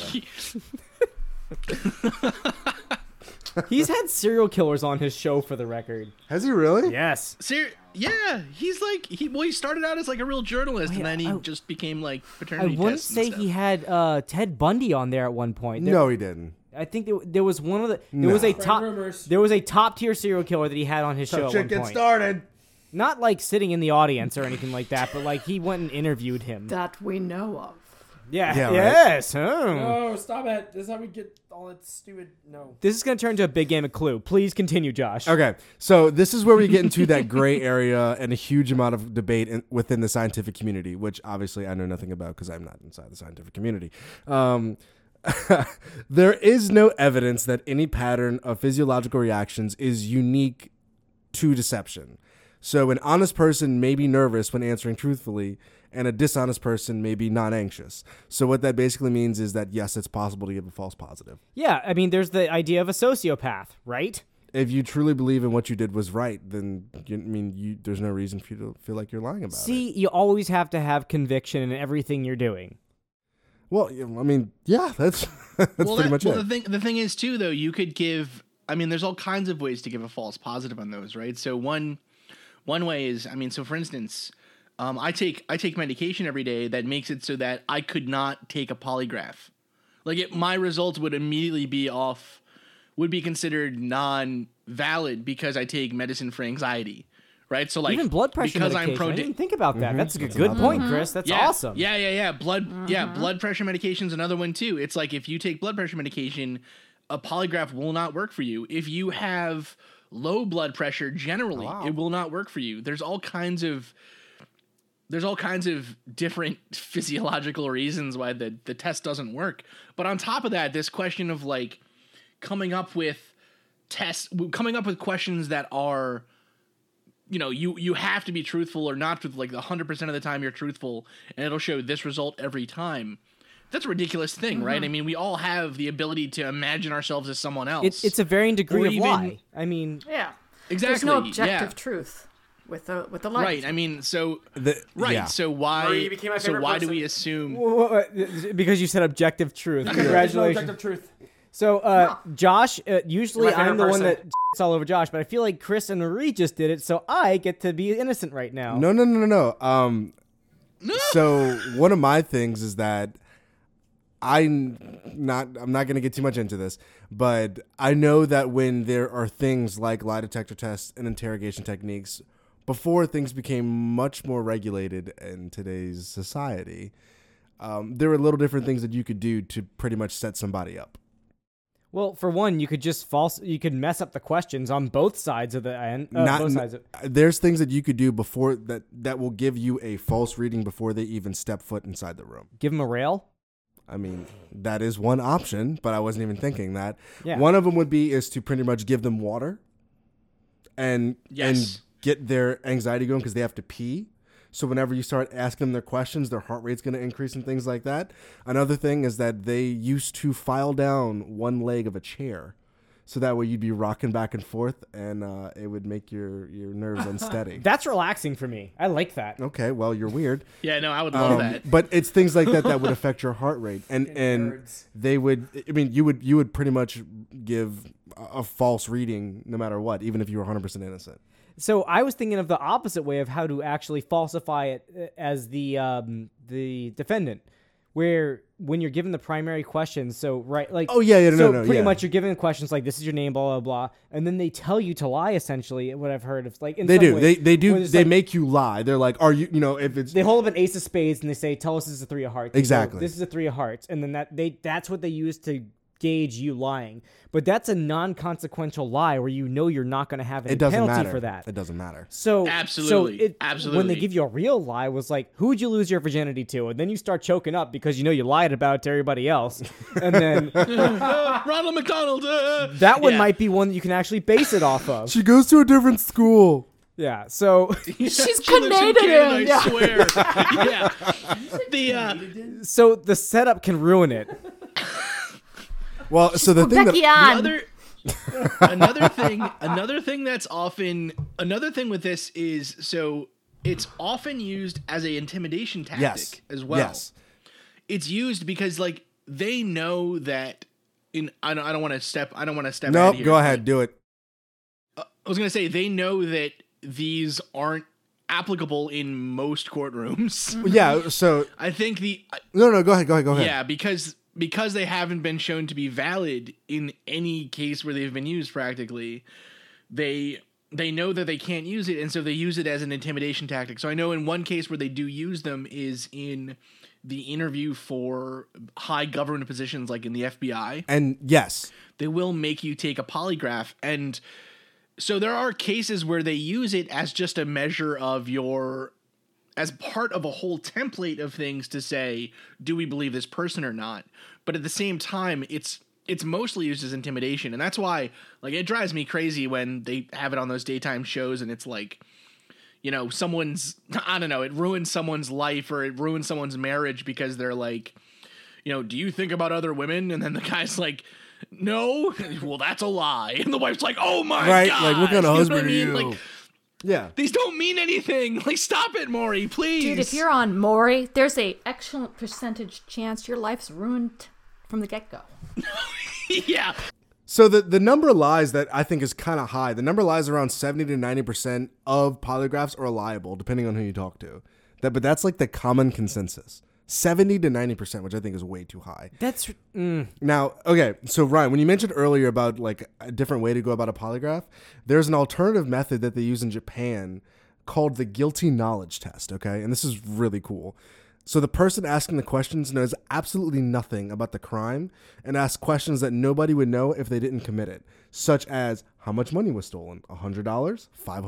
father. He's had serial killers on his show, for the record. Has he really? Yes. Yeah, he's like he started out as like a real journalist, and then he just became like I paternity wouldn't tests and say stuff. he had Ted Bundy on there at one point. No, he didn't. I think there was one of the No. there was a top tier serial killer that he had on his show at one point. started. Not like sitting in the audience or anything like that, but like he went and interviewed him. That we know of. Yeah. Yeah, right. Yes. No, stop it. This is how we get all that stupid. No. This is going to turn into a big game of Clue. Please continue, Josh. Okay, so this is where we get into that gray area and a huge amount of debate within the scientific community, which obviously I know nothing about because I'm not inside the scientific community. There is no evidence that any pattern of physiological reactions is unique to deception. So an honest person may be nervous when answering truthfully, and a dishonest person may be non-anxious. So what that basically means is that, yes, it's possible to give a false positive. Yeah, I mean, there's the idea of a sociopath, right? If you truly believe in what you did was right, then there's no reason for you to feel like you're lying about it. See, you always have to have conviction in everything you're doing. Well, I mean, yeah, that's pretty much it. The thing is too, though, you could give. I mean, there's all kinds of ways to give a false positive on those, right? So one way is, so for instance, I take medication every day that makes it so that I could not take a polygraph. Like my results would immediately be off, would be considered non-valid because I take medicine for anxiety, right? So like Even blood pressure because medication. I'm prone I to didn't think about that. That's a good point, Chris. That's awesome. Yeah. Blood pressure medication's another one too. It's like if you take blood pressure medication, a polygraph will not work for you. If you have low blood pressure, generally, it will not work for you. There's all kinds of different physiological reasons why the test doesn't work. But on top of that, this question of like coming up with questions that are, you have to be truthful or not truthful, like 100% of the time you're truthful and it'll show this result every time. That's a ridiculous thing, right? I mean, we all have the ability to imagine ourselves as someone else. It's a varying degree Or of even- lie. I mean, Yeah. Exactly. There's no objective yeah. truth with the light. Right. I mean, so Yeah. So why? Marie, you became my favorite do person. we assume? because you said objective truth. There's no Congratulations. objective truth. So, Josh, usually You're my I'm the favorite one that it's all over Josh, but I feel like Chris and Marie just did it, so I get to be innocent right now. No. So one of my things is that I'm not going to get too much into this, but I know that when there are things like lie detector tests and interrogation techniques, before things became much more regulated in today's society, there were little different things that you could do to pretty much set somebody up. Well, for one, you could you could mess up the questions on both sides of the end. There's things that you could do before that will give you a false reading before they even step foot inside the room. Give them a rail. I mean, that is one option, but I wasn't even thinking that. Yeah. One of them is to pretty much give them water and get their anxiety going because they have to pee. So whenever you start asking them their questions, their heart rate's going to increase and things like that. Another thing is that they used to file down one leg of a chair. So that way you'd be rocking back and forth and it would make your nerves unsteady. That's relaxing for me. I like that. Okay, well, you're weird. Yeah, no, I would love that. But it's things like that would affect your heart rate. And nerds. they would, you would pretty much give a false reading no matter what, even if you were 100% innocent. So I was thinking of the opposite way of how to actually falsify it as the defendant, where when you're given the primary questions, so pretty much you're given questions like this is your name, blah blah blah, and then they tell you to lie. Essentially, what I've heard of like in They some do. ways, They do. when it's They like- make you lie. They're like, are you? If it's They hold up an ace of spades and they say, "Tell us this is a three of hearts." They go, Exactly. this is a three of hearts, and then that's what they use to gauge you lying. But that's a non-consequential lie where you know you're not going to have any It doesn't penalty matter for that. It doesn't matter. So Absolutely. So when they give you a real lie, was like, who would you lose your virginity to? And then you start choking up because you know you lied about it to everybody else. And then Ronald McDonald. that one Yeah. might be one that you can actually base it off of. She goes to a different school. Yeah. So She's She lives in Canadian. Canada, Yeah. I swear. Yeah. so the setup can ruin it. Well, so the thing that Quebecian. Another thing that's often another thing with this is so it's often used as a intimidation tactic yes as well. Yes. It's used because like they know that I don't want to step out Nope. here. Go ahead. Do it. I was gonna say they know that these aren't applicable in most courtrooms. Yeah. So I think no. Go ahead. Go ahead. yeah, because they haven't been shown to be valid in any case where they've been used practically, they know that they can't use it, and so they use it as an intimidation tactic. So I know in one case where they do use them is in the interview for high government positions like in the FBI. And yes. They will make you take a polygraph, and so there are cases where they use it as just a measure of as part of a whole template of things to say, do we believe this person or not? But at the same time, it's mostly used as intimidation. And that's why, like, it drives me crazy when they have it on those daytime shows and it's like, you know, it ruins someone's life or it ruins someone's marriage because they're like, you know, do you think about other women? And then the guy's like, no. Well, that's a lie. And the wife's like, oh my Right? God. Like, what kind of You know husband are you? Like, Yeah. these don't mean anything. Like, stop it, Maury, please. Dude, if you're on Maury, there's a excellent percentage chance your life's ruined from the get-go. yeah. So the number of lies that I think is kind of high. The number of lies around 70 to 90% of polygraphs are reliable, depending on who you talk to. But that's like the common consensus. 70 to 90%, which I think is way too high. That's Now, okay, so Ryan, when you mentioned earlier about like a different way to go about a polygraph, there's an alternative method that they use in Japan called the guilty knowledge test, okay? And this is really cool. So the person asking the questions knows absolutely nothing about the crime and asks questions that nobody would know if they didn't commit it, such as how much money was stolen, $100, $500,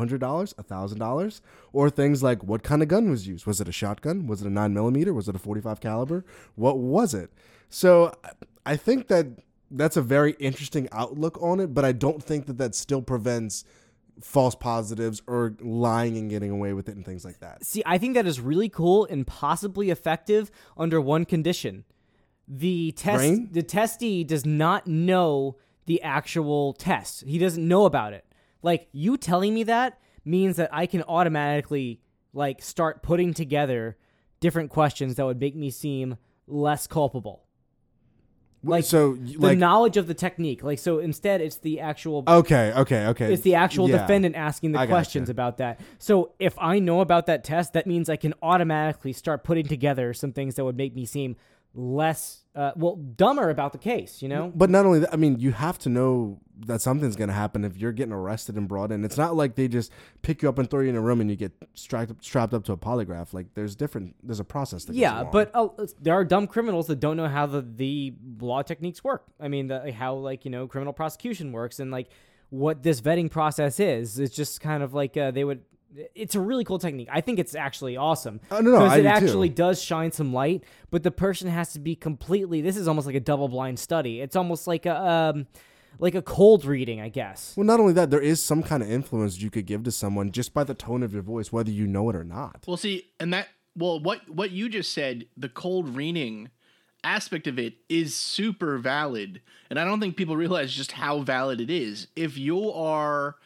$1,000, or things like what kind of gun was used. Was it a shotgun? Was it a 9mm? Was it a .45 caliber? What was it? So I think that that's a very interesting outlook on it, but I don't think that still prevents false positives or lying and getting away with it and things like that. See, I think that is really cool and possibly effective under one condition. The testee does not know the actual test. He doesn't know about it. Like, you telling me that means that I can automatically like start putting together different questions that would make me seem less culpable. Like, so the knowledge of the technique. Like, so instead it's the actual Okay. It's the actual Yeah. defendant asking the I questions gotcha. about that. So if I know about that test, that means I can automatically start putting together some things that would make me seem less, dumber about the case, you know? But not only that, I mean, you have to know that something's going to happen if you're getting arrested and brought in. It's not like they just pick you up and throw you in a room and you get strapped up to a polygraph. Like, there's a process that goes Yeah, along. but there are dumb criminals that don't know how the law techniques work. I mean, how, like, you know, criminal prosecution works and, like, what this vetting process is. It's just kind of like it's a really cool technique. I think it's actually awesome. No, because I it do too. actually does shine some light, but the person has to be completely. This is almost like a double-blind study. It's almost like a cold reading, I guess. Well, not only that, there is some kind of influence you could give to someone just by the tone of your voice, whether you know it or not. Well, see, what you just said, the cold reading aspect of it is super valid, and I don't think people realize just how valid it is. If you are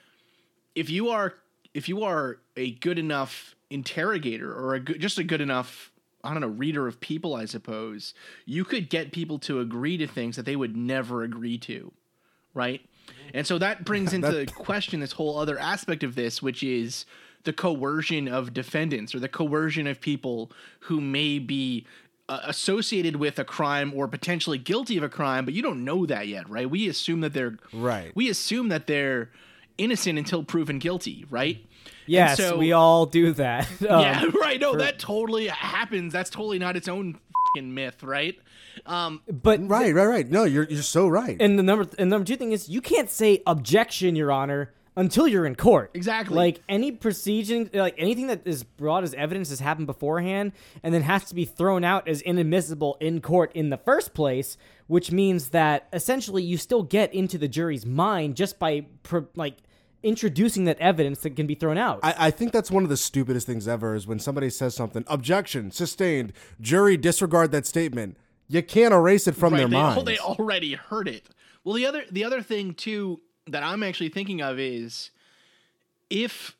a good enough interrogator or just a good enough, I don't know, reader of people, I suppose, you could get people to agree to things that they would never agree to, right? And so that brings into question this whole other aspect of this, which is the coercion of defendants or the coercion of people who may be associated with a crime or potentially guilty of a crime, but you don't know that yet, right? We assume that they're Right. We assume that they're innocent until proven guilty, right? Yes, so- we all do that. Yeah, right. No, that totally happens. That's totally not its own fucking myth, right? But Right. No, you're so right. and the number two thing is you can't say objection, Your Honor, until you're in court. Exactly. Like any proceeding, like anything that is brought as evidence has happened beforehand and then has to be thrown out as inadmissible in court in the first place, which means that essentially you still get into the jury's mind just by introducing that evidence that can be thrown out. I think that's one of the stupidest things ever is when somebody says something, objection, sustained, jury disregard that statement. You can't erase it from their minds. They already heard it. Well, the other thing too that I'm actually thinking of is if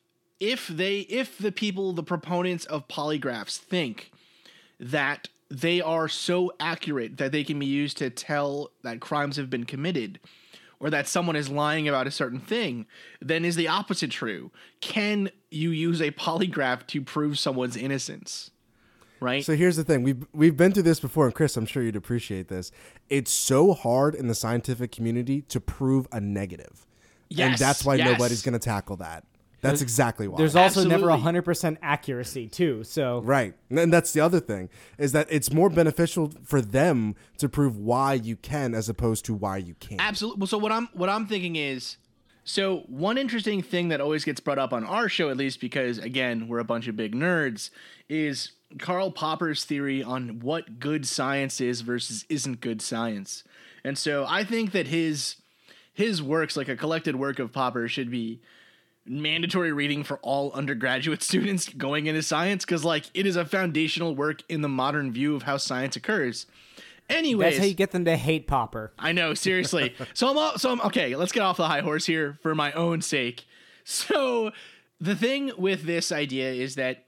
the people, the proponents of polygraphs think that they are so accurate that they can be used to tell that crimes have been committed or that someone is lying about a certain thing, then is the opposite true? Can you use a polygraph to prove someone's innocence? Right? So here's the thing. We've been through this before, and Chris, I'm sure you'd appreciate this. It's so hard in the scientific community to prove a negative. Yes, and that's why yes. nobody's going to tackle that. That's exactly why. There's also Absolutely. never 100% accuracy too. So Right. And that's the other thing, is that it's more beneficial for them to prove why you can as opposed to why you can't. Absolutely. Well, so what I'm thinking is, so one interesting thing that always gets brought up on our show, at least because again we're a bunch of big nerds, is Karl Popper's theory on what good science is versus isn't good science. And so I think that his works, like a collected work of Popper, should be mandatory reading for all undergraduate students going into science, because like it is a foundational work in the modern view of how science occurs. Anyways, that's how you get them to hate Popper. I know, seriously. So I'm okay. Let's get off the high horse here for my own sake. So the thing with this idea is that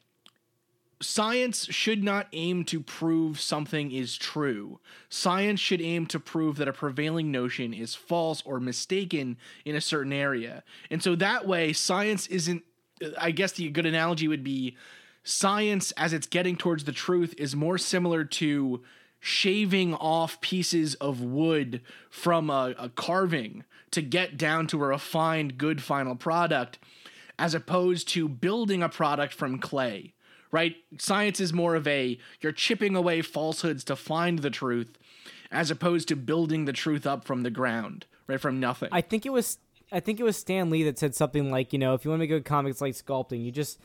science should not aim to prove something is true. Science should aim to prove that a prevailing notion is false or mistaken in a certain area. And so that way, science isn't, I guess the good analogy would be science as it's getting towards the truth is more similar to shaving off pieces of wood from a carving to get down to a refined, good final product, as opposed to building a product from clay. Right? Science is more of you're chipping away falsehoods to find the truth, as opposed to building the truth up from the ground, right? From nothing. I think it was Stan Lee that said something like, if you want to make good comics like sculpting, you just,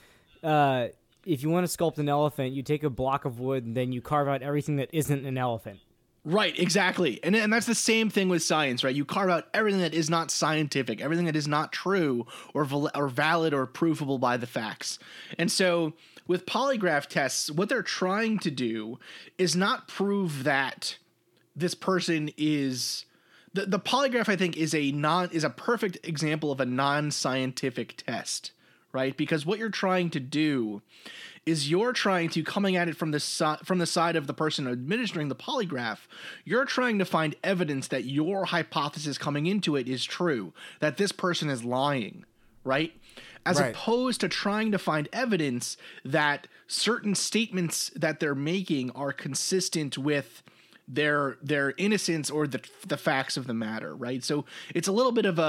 if you want to sculpt an elephant, you take a block of wood and then you carve out everything that isn't an elephant. Right, exactly. And that's the same thing with science, right? You carve out everything that is not scientific, everything that is not true or valid or provable by the facts. And so with polygraph tests, what they're trying to do is not prove that this person is the polygraph, I think, is a perfect example of a non-scientific test, right? Because what you're trying to do is you're trying to, coming at it from the side of the person administering the polygraph, you're trying to find evidence that your hypothesis coming into it is true, that this person is lying, right? As opposed to trying to find evidence that certain statements that they're making are consistent with their innocence or the facts of the matter, right? So it's a little bit of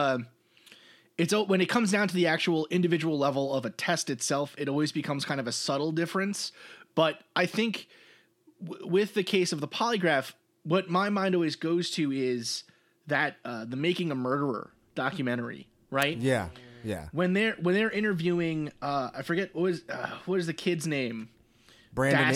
when it comes down to the actual individual level of a test itself, it always becomes kind of a subtle difference. But I think with the case of the polygraph, what my mind always goes to is that the Making a Murderer documentary, right? Yeah. Yeah. When they're interviewing, I forget what is the kid's name? Brendan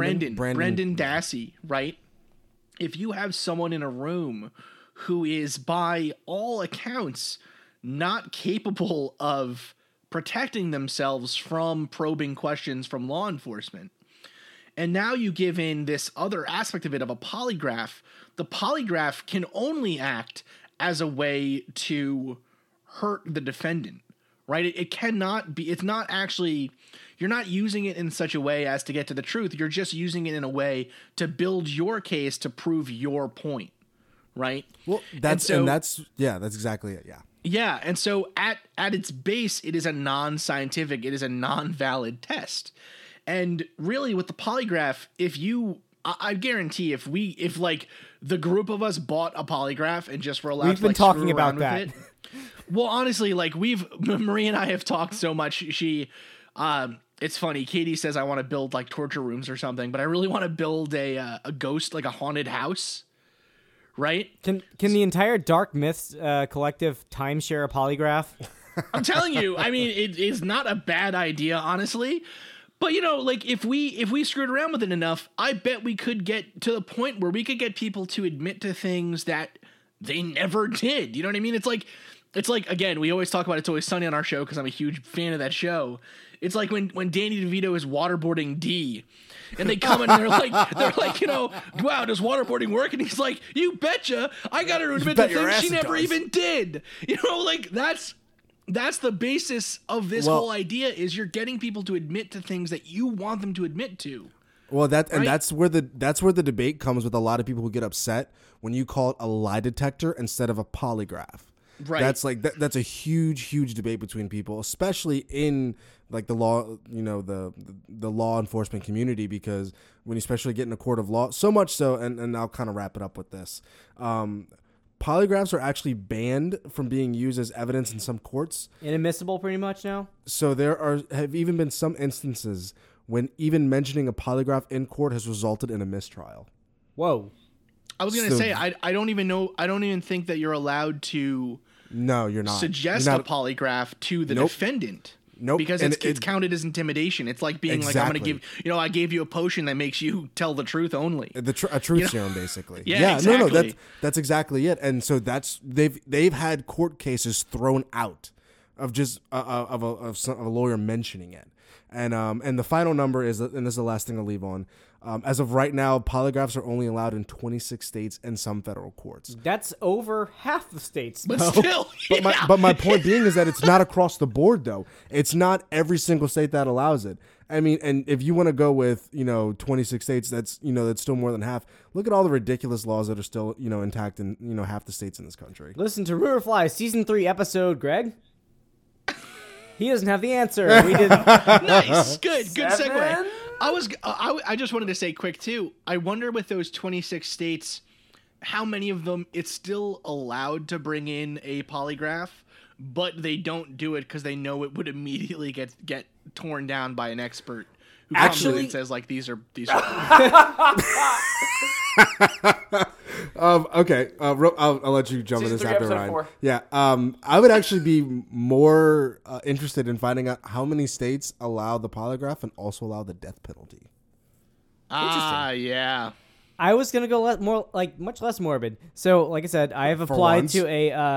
Dassey, right? If you have someone in a room who is, by all accounts, not capable of protecting themselves from probing questions from law enforcement, and now you give in this other aspect of it of a polygraph, the polygraph can only act as a way to hurt the defendant, right? It cannot be, it's not actually, you're not using it in such a way as to get to the truth. You're just using it in a way to build your case to prove your point, right? Well, that's exactly it. Yeah. Yeah. And so at its base, it is a non-scientific, it is a non-valid test. And really with the polygraph, I guarantee if like the group of us bought a polygraph and just were allowed We've to been like talking screw about around that. with it. Well, honestly, like Marie and I have talked so much. it's funny. Katie says I want to build like torture rooms or something, but I really want to build a ghost, like a haunted house, right? Can the entire Dark Myths collective timeshare a polygraph? I'm telling you, I mean, it is not a bad idea, honestly. But you know, like if we screwed around with it enough, I bet we could get to the point where we could get people to admit to things that they never did. You know what I mean? It's like again, we always talk about It's Always Sunny on our show because I'm a huge fan of that show. It's like when Danny DeVito is waterboarding Dee, and they come in and they're like, you know, wow, does waterboarding work? And he's like, you betcha, I got her to admit to things she never even did. You know, like that's the basis of this whole idea is you're getting people to admit to things that you want them to admit to. Well, and that's where the debate comes with a lot of people who get upset when you call it a lie detector instead of a polygraph. Right. That's a huge debate between people, especially in like the law, you know, the law enforcement community, because when you especially get in a court of law, so much so, and I'll kind of wrap it up with this. Polygraphs are actually banned from being used as evidence in some courts. Inadmissible pretty much now? So there have even been some instances when even mentioning a polygraph in court has resulted in a mistrial. Whoa. I was going to say, I don't even think that you're allowed to No, you're not. suggest a polygraph to the defendant. Nope. Because it's counted as intimidation. It's like being like, I'm going to give, you know, I gave you a potion that makes you tell the truth only. A truth serum, basically. Yeah, exactly. No, that's exactly it. And so they've had court cases thrown out of just of a lawyer mentioning it. And the final number is, and this is the last thing I'll leave on. As of right now, polygraphs are only allowed in 26 states and some federal courts. That's over half the states. But still, But my point being is that it's not across the board, though. It's not every single state that allows it. I mean, and if you want to go with, you know, 26 states, that's still more than half. Look at all the ridiculous laws that are still, you know, intact in, you know, half the states in this country. Listen to Rumor Fly Season 3 episode, Greg. He doesn't have the answer. We did. Nice. Good segue. I just wanted to say quick too. I wonder with those 26 states, how many of them it's still allowed to bring in a polygraph, but they don't do it because they know it would immediately get torn down by an expert who comes in and says like these are. Okay. I'll let you jump in this after Ryan. 4. Yeah. I would actually be more interested in finding out how many states allow the polygraph and also allow the death penalty. Yeah. I was gonna go much less morbid. So, like I said, I have applied to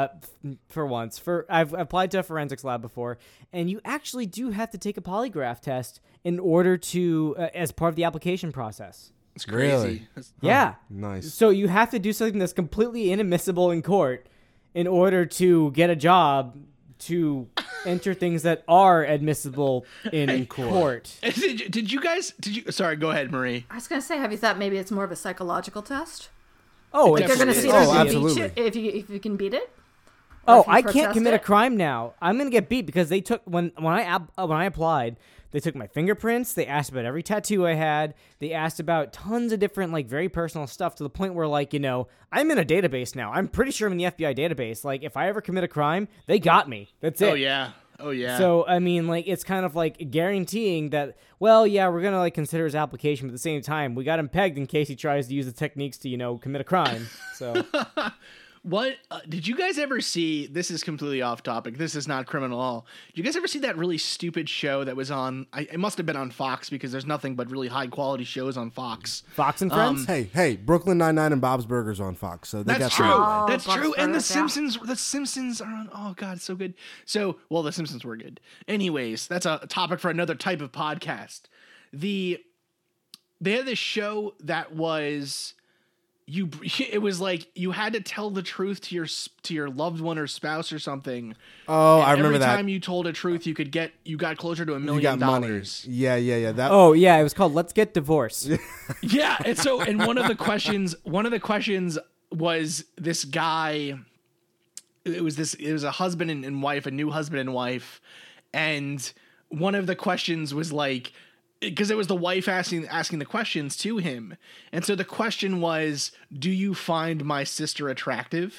I've applied to a forensics lab before, and you actually do have to take a polygraph test in order to, as part of the application process. It's crazy. Really? Yeah. Nice. So you have to do something that's completely inadmissible in court in order to get a job to enter things that are admissible in court. Did you sorry, go ahead, Marie. I was going to say, have you thought maybe it's more of a psychological test? Oh, They're going to see if you can beat it? Oh, I can't commit a crime now. I'm going to get beat because they took when I applied, they took my fingerprints. They asked about every tattoo I had. They asked about tons of different, like, very personal stuff to the point where, like, you know, I'm in a database now. I'm pretty sure I'm in the FBI database. Like, if I ever commit a crime, they got me. That's it. Oh, yeah. So, I mean, like, it's kind of like guaranteeing that, well, yeah, we're going to, like, consider his application, but at the same time, we got him pegged in case he tries to use the techniques to, you know, commit a crime. So... What did you guys ever see? This is completely off topic. This is not criminal at all. Did you guys ever see that really stupid show that was on? It must have been on Fox because there's nothing but really high quality shows on Fox. Fox and Friends. Hey, Brooklyn Nine-Nine and Bob's Burgers on Fox. So they that's got true. Oh, That's Bob's true. And the Burgers, Simpsons. The Simpsons are on. Oh God, so good. So well, the Simpsons were good. Anyways, that's a topic for another type of podcast. They had this show that was. It was like you had to tell the truth to your loved one or spouse or something. Oh, and I remember that. Every time you told a truth, you got closer to $1 million. You got money. Yeah. Oh yeah, it was called "Let's Get Divorced." Yeah, and one of the questions was this guy. It was a husband and wife, a new husband and wife, and one of the questions was like. Because it was the wife asking the questions to him. And so the question was, do you find my sister attractive?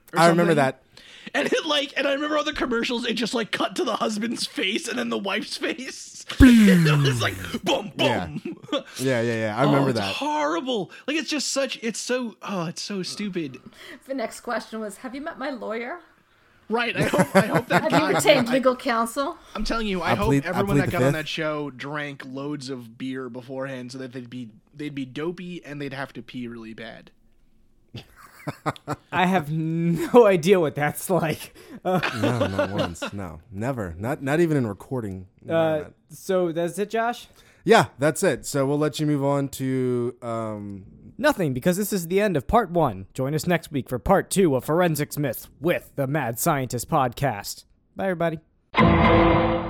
I remember that. And and I remember on the commercials, it just like cut to the husband's face and then the wife's face. It was like boom, boom. Yeah. I remember it's that. Horrible. Like it's so stupid. The next question was, have you met my lawyer? Right. I hope that Have you retained legal counsel? I'm telling you, I hope everyone that got on that show drank loads of beer beforehand so that they'd be dopey and they'd have to pee really bad. I have no idea what that's like. No, not once. No, never. Not even in recording. So that's it, Josh? Yeah, that's it. So we'll let you move on to Nothing, because this is the end of part 1. Join us next week for part 2 of Forensics Myth with the Mad Scientist podcast. Bye, everybody.